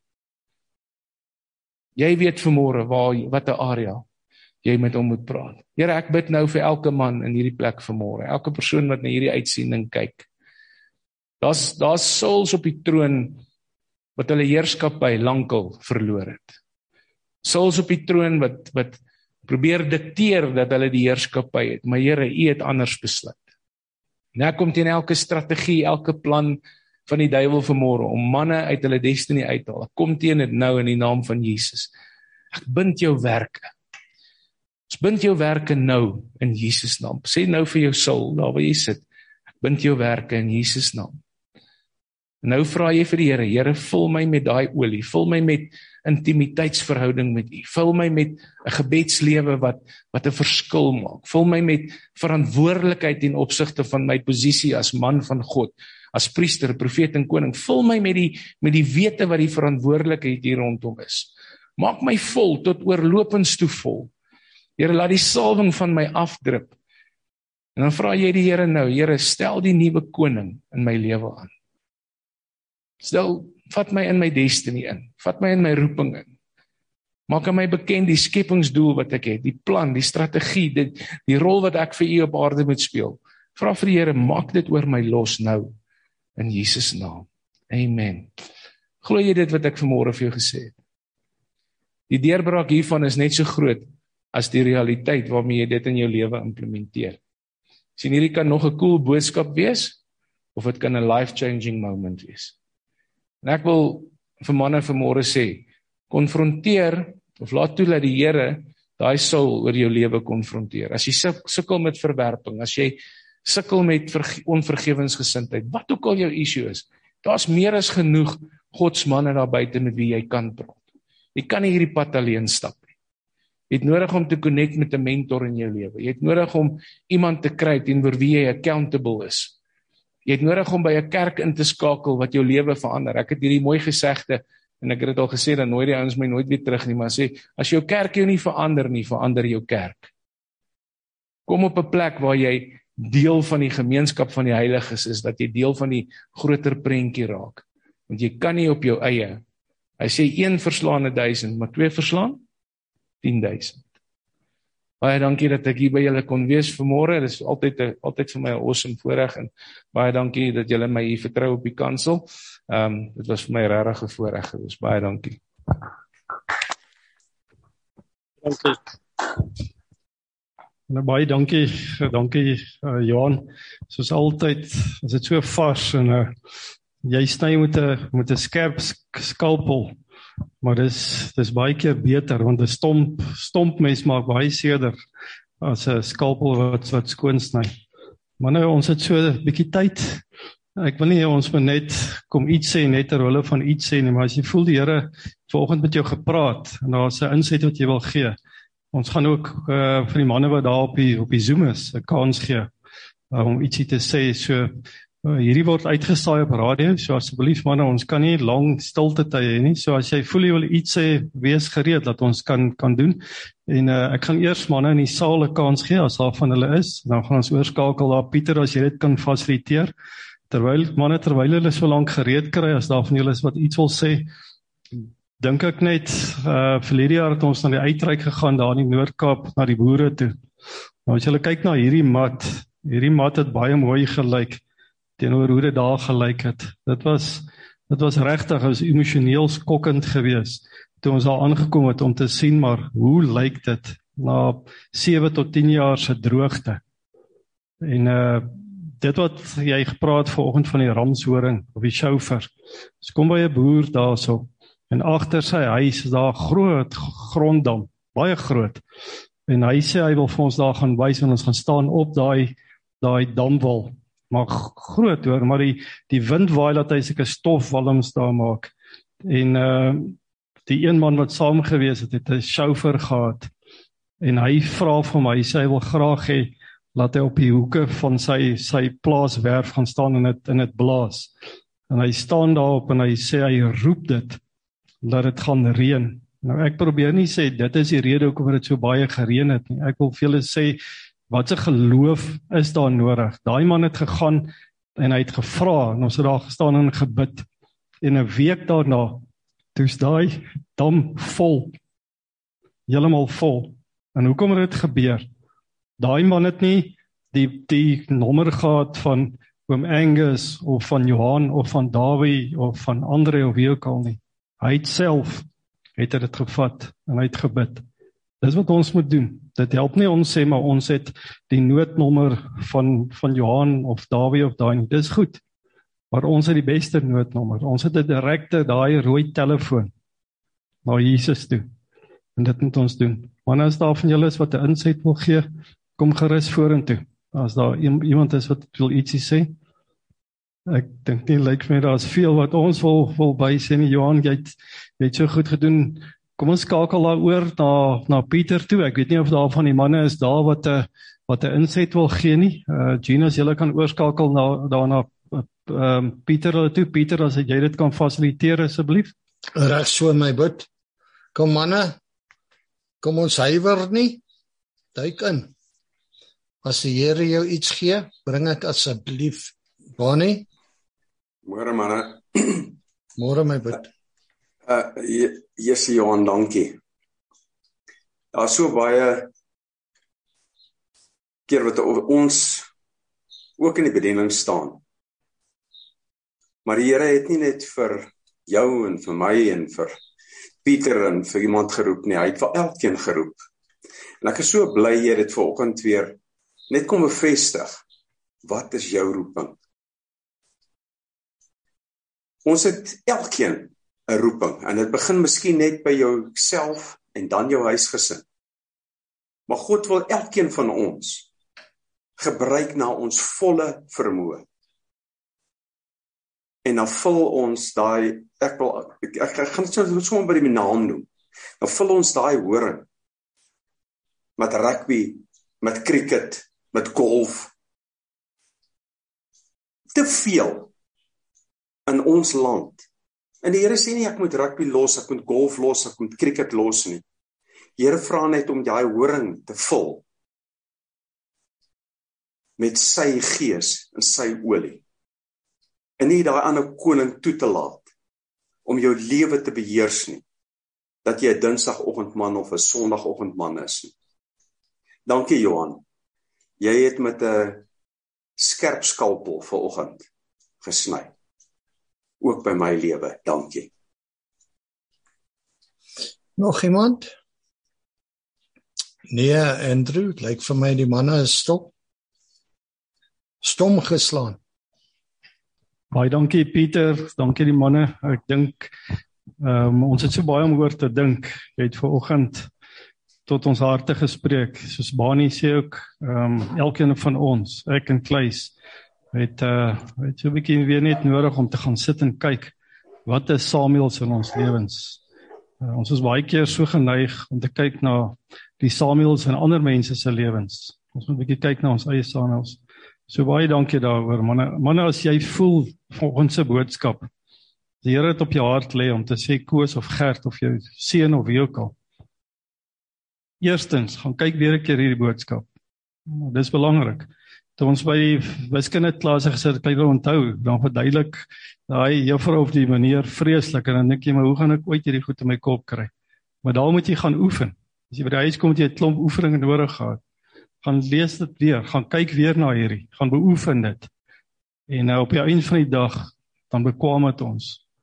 Jy weet vanmôre waar wat 'n area jy met hom moet praat. Here, ek bid nou vir elke man in hierdie plek vanmôre, elke persoon wat na hierdie uitsending kyk. Daar's daar's Sauls op die troon wat hulle heerskappy lankal verloor het. Sauls op die troon wat wat probeer dikteer dat hulle die heerskappy het, maar Here, U het anders besluit. En ek kom teen elke strategie, elke plan van die duiwel vanmôre om manne uit hulle destiny uit te haal. Ek kom teen dit nou in die naam van Jesus. Ek bind jou werke. Ons bind jou werke nou in Jesus naam. Sê nou vir jou Saul, daar waar jy sit, ek bind jou werke in Jesus naam. En nou vra jy vir die Here, Here, vul my met daai olie, vul my met intimiteitsverhouding met U, vul my met 'n gebedslewe wat wat 'n verskil maak, vul my met verantwoordelikheid in opsigte van my posisie as man van God, as priester, profeet en koning, vul my met die met die wete wat die verantwoordelikheid hier rondom is. Maak my vol tot oorlopends toe vol. Here, laat die salwing van my afdrup. En dan vra jy die Here nou, Here, stel die nuwe koning in my lewe aan. Stel, vat my in my destiny in, vat my in my roeping in. Maak aan my bekend die skepingsdoel wat ek het, die plan, die strategie, die, die rol wat ek vir U op aarde moet speel. Vra vir die Here, maak dit oor my los nou, in Jesus naam. Amen. Glo jy dit wat ek vanmôre vir jou gesê het? Die deurbraak hiervan is net so groot as die realiteit waarmee jy dit in jou lewe implementeer. Sien, hierdie kan nog 'n cool boodskap wees, of dit kan 'n life-changing moment wees. En ek wil vir manne vanmôre sê, konfronteer, of laat toe dat die Here daai Saul oor jou lewe konfronteer. As jy sukkel met verwerping, as jy sukkel met onvergewensgesindheid, wat ook al jou issue is, daar's meer as genoeg godsmanne daar buite met wie jy kan praat. Jy kan nie hierdie pad alleen stap nie. Jy het nodig om te connect met 'n mentor in jou lewe. Jy het nodig om iemand te kry teenoor wie jy accountable is. Jy het nodig om by 'n kerk in te skakel wat jou lewe verander. Ek het hierdie mooi gesegde, en ek het dit al gesê, dan nooi die ouens my nooit weer terug nie, maar sê, as jou kerk jou nie verander nie, verander jou kerk. Kom op 'n plek waar jy deel van die gemeenskap van die heiliges is, dat jy deel van die groter prentjie raak. Want jy kan nie op jou eie. Hy sê een verslaan 'n duisend, maar twee verslaan tien duisend. Baie dankie dat ek hier by julle kon wees vanmôre. Dit is altyd altyd vir my 'n awesome voorreg, en baie dankie dat julle my hier vertrou op die kansel. Ehm um, dit was vir my regtig 'n voorreg gewees. Baie dankie. Dankie. Nou, baie dankie, dankie uh, Johan. Soos altyd, is dit so vars en uh, jy sny met 'n met 'n skerp skalpel. Maar dis dis baie keer beter, want 'n stomp stompmes maak baie seerder as 'n skalpel wat wat skoon sny. Maar nou, ons het so 'n bietjie tyd. Ek wil nie ons moet net kom iets sê net ter wille van iets sê nie, maar as jy voel die Here vanoggend met jou gepraat en daar's 'n inset wat jy wil gee. Ons gaan ook uh, vir die manne wat daar op die op die Zoom is 'n kans gee uh, om ietsie te sê. So Uh, hierdie word uitgesaai op radio, so asseblief manne, ons kan nie lang stilte tye hê nie, so as jy voel jy wil iets sê, wees gereed dat ons kan kan doen, en uh, ek gaan eers manne in die saal 'n kans gee, as daar van hulle is, dan gaan ons oorskakel daar. Pieter, as jy dit kan fasiliteer, terwyl manne, terwyl hulle so lank gereed kry, as daar van julle is wat iets wil sê, dink ek net, uh, verlede jaar het ons na die uitreik gegaan, daar in die Noord-Kaap, na die boere toe. Nou as julle kyk na hierdie mat, hierdie mat het baie mooi gelyk, teenoor hoe dit daar gelyk het. Dit was dit was regtig, was emosioneel skokkend geweest, toe ons daar aangekom het om te sien, maar hoe lyk dit, na sewe tot tien jaar se droogte, en uh, dit wat jy gepraat vanoggend van die ramshoring, of die shofar, ons kom by 'n boer daarso, en agter sy huis is daar 'n groot gronddam, baie groot, en hy sê hy wil vir ons daar gaan wys, en ons gaan staan op daai daai damwal, maar groot hoor, maar die, die wind waai dat hy seker stofwalms daar maak, en uh, die een man wat saam gewees het, het 'n shofar gehad, en hy vra vir my, hy sê hy wil graag hê, laat hy op die hoeke van sy, sy plaaswerf gaan staan en het, en het blaas. En hy staan daarop en hy sê, hy roep dit, dat het gaan reën. Nou ek probeer nie sê, dit is die rede hoekom dit so baie gereën het nie. Ek wil vir julle sê, wat se geloof is daar nodig? Daai man het gegaan, en hy het gevra, en ons het daar gestaan en gebid, en 'n week daarna, toe is daai dam vol, heeltemal vol. En hoekom het dit gebeur? Daai man het nie die, die nommer gehad van oom Angus, of van Johan, of van Dawie, of van Andre, of wie ook al nie. Hy het self, het hy dit gevat, en hy het gebid. Dis wat ons moet doen. Dit help nie ons sê, maar ons het die noodnommer van, van Johan, of Dawie, of daai nie. Dis goed. Maar ons het die beste noodnommer. Ons het 'n direkte, daai rooi telefoon, na Jesus toe. En dit moet ons doen. Wanneer is daar van julle is wat 'n insight wil gee, kom gerus vorentoe. As daar iemand is wat wil ietsie sê, ek dink nie, lyk vir my, daar is veel wat ons wil, wil by sê nie. Johan, jy het, jy het so goed gedoen. Kom ons skakel daar oor na, na Pieter toe. Ek weet nie of daar van die manne is daar wat 'n wat 'n insight wil gee nie. Uh, Gina, as julle kan oorskakel na, daarna uh, um, Pieter hulle toe. Pieter, as jy dit kan fasiliteer asseblief. Reg so my bid. Kom manne, kom ons huiwer nie. Duik in. As die Here jou iets gee, bring dit asseblief. Bonnie? Môre manne. Môre my bid. Uh, Jessie Johan, dankie. Daar is so baie keer wat ons ook in die bediening staan. Maar die Here het nie net vir jou en vir my en vir Pieter en vir iemand geroep nie, hy het vir elkeen geroep. En ek is so bly jy dit vanoggend weer net kom bevestig. Wat is jou roeping? Ons het elkeen 'n roeping, en dit begin miskien net by jouself en dan jou huisgesin. Maar God wil elkeen van ons gebruik na ons volle vermoë. En dan vul ons daai, ek wil, ek, ek, ek gaan dit so, so by die naam noem, dan vul ons daai horing, met rugby, met cricket, met golf, te veel in ons land. En die Here sê nie, ek moet rugby los, ek moet golf los, ek moet cricket los nie. Die Here vra net om daai horing te vul, met sy gees en sy olie. En nie daai ander koning toe te laat, om jou lewe te beheers nie, dat jy 'n dinsdagoggendman of 'n sondagoggendman is nie. Dankie Johan, jy het met 'n skerp skalpel vanoggend gesny. Ook by my lewe, dankie. Nog iemand? Nee, Andrew, het lyk vir my die manne is stop. Stom geslaan. Baie dankie Pieter, dankie die manne. Ek dink, um, ons het so baie om oor te dink. Jy het vanoggend tot ons harte gespreek. Soos Bani sê ook, um, elkeen van ons, ek en Kleis, het, uh, het so 'n bietjie weer net nodig om te gaan sit en kyk, wat is Samuels in ons lewens? Uh, ons is baie keer so geneig om te kyk na die Samuels in ander mense se lewens. Ons moet 'n bietjie kyk na ons eie Samuels. So baie dankie daaroor, manne. Manne, as jy voel volgens se boodskap, die Here het op jou hart lê om te sê Koos of Gert of jou seun of wie ook al. Eerstens, gaan kyk weer 'n keer hierdie boodskap. Dis belangrik. Toe ons by die wiskundeklasse gesit, kan jy wel onthou, dan verduidelik daai juffrou of die meneer vreeslik, en dan dink jy, maar hoe gaan ek ooit hierdie goed in my kop kry? Maar daar moet jy gaan oefen. As jy by die huis kom, het jy 'n klomp oefeninge nodig gehad. Gaan lees dit weer, gaan kyk weer na hierdie, gaan beoefen dit. En uh, op die einde van die dag, dan bekwam het ons.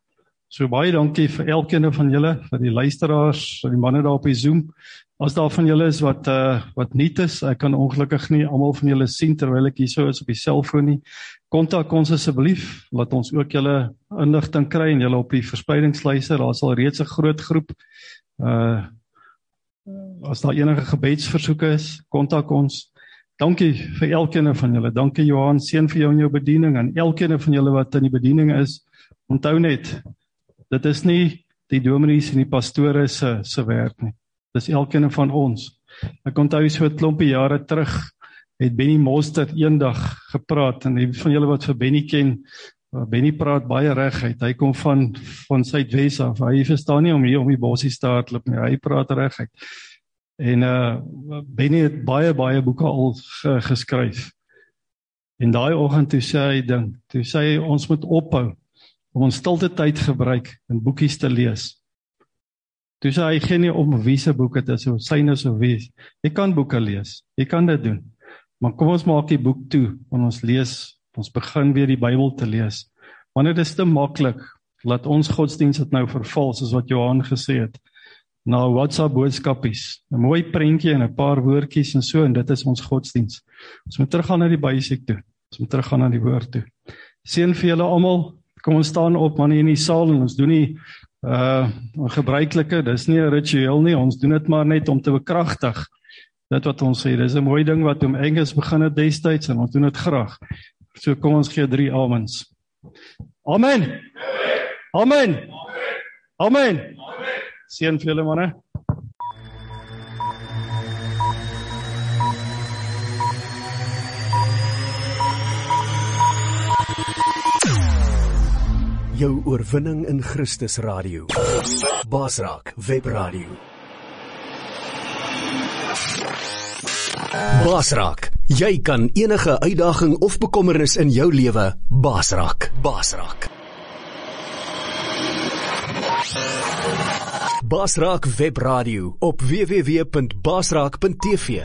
So baie dankie vir elkeen van julle, vir die luisteraars, vir die manne daar op die Zoom. As daar van julle is wat uh, wat nuut is, ek kan ongelukkig nie almal van julle sien terwyl ek hier so is op die selfoon nie. Kontak ons asseblief, laat ons ook julle inligting kry en julle op die verspreidingslyse. Daar is al reeds 'n groot groep. Uh, as daar enige gebedsversoeke is, kontak ons. Dankie vir elkeen van julle. Dankie Johan, seën vir jou en jou bediening en elkeen van julle wat in die bediening is. Onthou net, dit is nie die dominees en die pastore se se werk nie. Dis elkeen van ons. Ek onthou so 'n klompie jare terug het Benny Mostert eendag gepraat en die van julle wat vir Benny ken, Benny praat baie reguit. Hy kom van van Suidwes af. Hy verstaan nie om hier om die bossies te hardloop nie. Hy praat reguit. En uh Benny het baie baie boeke al ge, geskryf. En daai oggend toe sê hy ding, toe sê hy ons moet ophou om ons stilte tyd gebruik en boekies te lees. Toe sê hy geen nie om wie se boek dit is, of syne of wie. Jy kan boeke lees. Jy kan dit doen. Maar kom ons maak die boek toe en ons lees, ons begin weer die Bybel te lees. Want dit is te maklik, laat ons godsdienst het nou verval, soos wat Johan gesê het, na WhatsApp boodskapies, 'n mooi prentjie en 'n paar woordjies en so, en dit is ons godsdienst. Ons moet teruggaan na die basic toe, ons moet teruggaan na die woord toe. Seën vir julle almal, kom ons staan op, man, in die saal, en ons doen nie uh, gebruikelike, dis nie 'n ritueel nie, ons doen dit maar net om te bekragtig, dit wat ons sê, dis 'n mooi ding wat om Engels begin het destyds, en ons doen dit graag. So kom ons gee drie amens. Amen. Amen. Amen. Seën vir julle manne. Jou oorwinning in Christus Radio. Basraak Webradio. Basraak, jy kan enige uitdaging of bekommernis in jou lewe basraak. Basraak. Basraak Webradio op w w w punt basraak punt t v.